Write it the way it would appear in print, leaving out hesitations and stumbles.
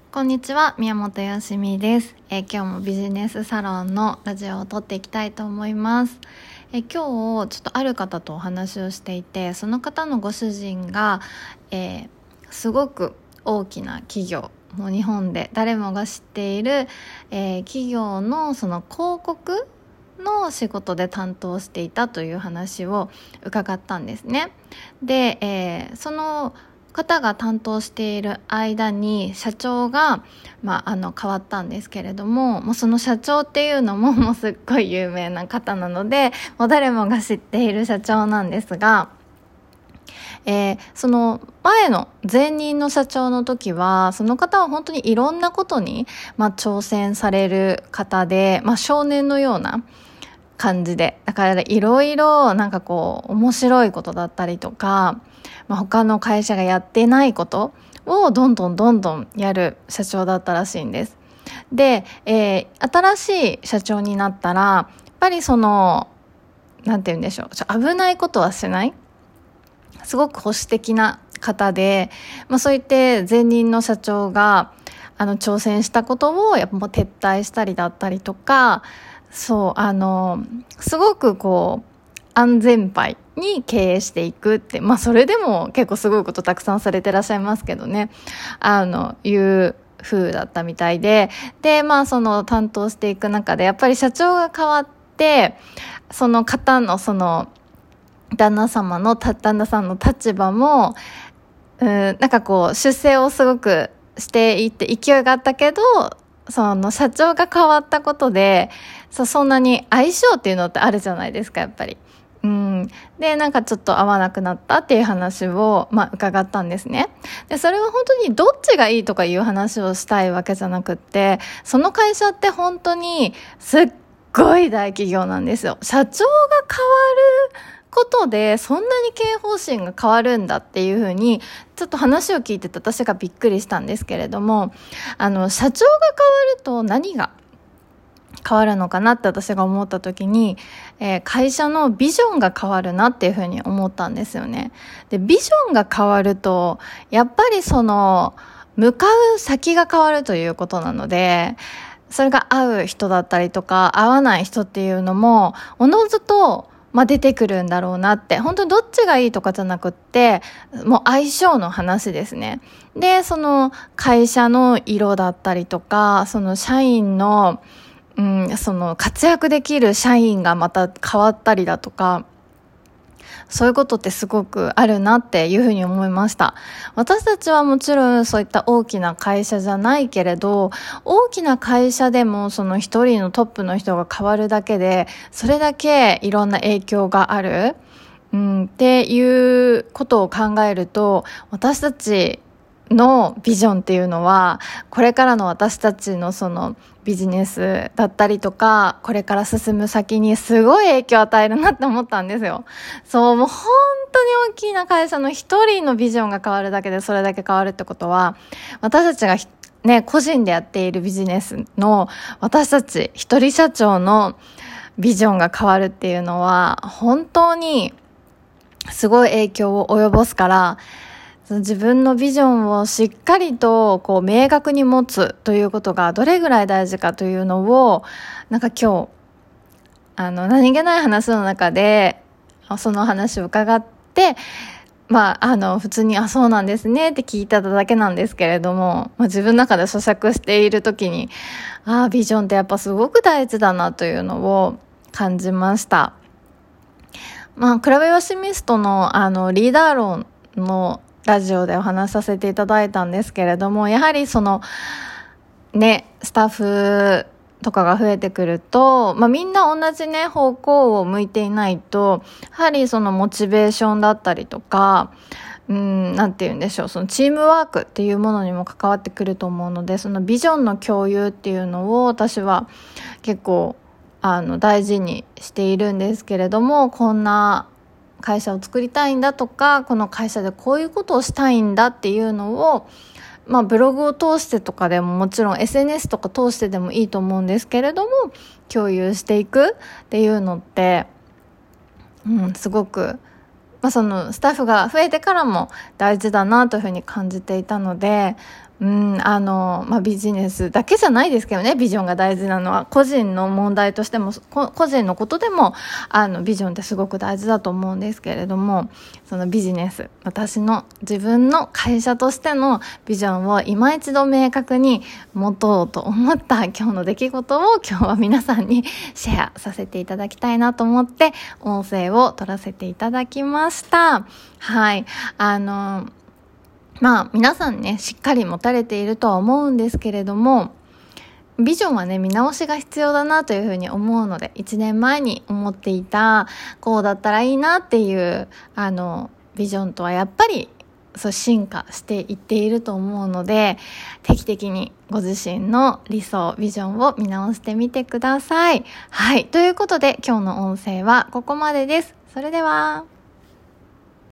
こんにちは、宮本よしみです。今日もビジネスサロンのラジオを撮っていきたいと思います。今日ちょっとある方とお話をしていて、その方のご主人が、すごく大きな企業、もう日本で誰もが知っている、企業のその広告の仕事で担当していたという話を伺ったんですね。で、その方が担当している間に社長が、変わったんですけれども、もうその社長っていうのももうすっごい有名な方なので、もう誰もが知っている社長なんですが、その前の前任の社長の時は、その方は本当にいろんなことに、挑戦される方で、少年のような感じで、だからいろいろ面白いことだったりとか、他の会社がやってないことをどんどんやる社長だったらしいんです。で、新しい社長になったら、やっぱりなんて言うんでしょう、危ないことはしない。すごく保守的な方で、そう言って前任の社長が挑戦したことをやっぱもう撤退したりだったりとか、すごく安全牌に経営していくって、それでも結構すごいことたくさんされてらっしゃいますけどね、いう風だったみたいで、その担当していく中でやっぱり社長が変わって、その方の旦那さんの立場も、出世をすごくしていって勢いがあったけど、その社長が変わったことで、そんなに相性っていうのってあるじゃないですか、やっぱり。で、ちょっと合わなくなったっていう話を、伺ったんですね。で、それは本当にどっちがいいとかいう話をしたいわけじゃなくって、その会社って本当にすっごい大企業なんですよ。社長が変わることでそんなに経営方針が変わるんだっていうふうにちょっと話を聞いてて私がびっくりしたんですけれども、社長が変わると何が変わるのかなって私が思った時に、会社のビジョンが変わるなっていうふうに思ったんですよね。で、ビジョンが変わるとやっぱり向かう先が変わるということなので、それが合う人だったりとか合わない人っていうのもおのずと出てくるんだろうなって、本当にどっちがいいとかじゃなくって、もう相性の話ですね。で、その会社の色だったりとか、その社員の、その活躍できる社員がまた変わったりだとか、そういうことってすごくあるなっていうふうに思いました。私たちはもちろんそういった大きな会社じゃないけれど、大きな会社でもその一人のトップの人が変わるだけで、それだけいろんな影響がある、っていうことを考えると、私たちのビジョンっていうのは、これからの私たちのそのビジネスだったりとか、これから進む先にすごい影響を与えるなって思ったんですよ。もう本当に大きな会社の一人のビジョンが変わるだけでそれだけ変わるってことは、私たちが個人でやっているビジネスの私たち一人社長のビジョンが変わるっていうのは、本当にすごい影響を及ぼすから、自分のビジョンをしっかりと明確に持つということがどれぐらい大事かというのを今日何気ない話の中でその話を伺って、普通にそうなんですねって聞いただけなんですけれども、自分の中で咀嚼している時にビジョンってやっぱすごく大事だなというのを感じました。クラブヨシミストのリーダー論のラジオでお話しさせていただいたんですけれども、やはりスタッフとかが増えてくると、みんな同じ方向を向いていないと、やはりそのモチベーションだったりとか、なんて言うんでしょう、そのチームワークっていうものにも関わってくると思うので、そのビジョンの共有っていうのを私は結構大事にしているんですけれども、こんな会社を作りたいんだとか、この会社でこういうことをしたいんだっていうのを、ブログを通してとかでも、もちろん SNS とか通してでもいいと思うんですけれども、共有していくっていうのって、すごく、そのスタッフが増えてからも大事だなというふうに感じていたので、 ビジネスだけじゃないですけどね、ビジョンが大事なのは個人の問題としても、個人のことでもビジョンってすごく大事だと思うんですけれども、そのビジネス、私の自分の会社としてのビジョンを今一度明確に持とうと思った今日の出来事を今日は皆さんにシェアさせていただきたいなと思って音声を取らせていただきました。はい。皆さんね、しっかり持たれているとは思うんですけれども、ビジョンはね、見直しが必要だなというふうに思うので、1年前に思っていた、こうだったらいいなっていう、ビジョンとはやっぱり、進化していっていると思うので、定期的にご自身の理想、ビジョンを見直してみてください。はい。ということで、今日の音声はここまでです。それでは。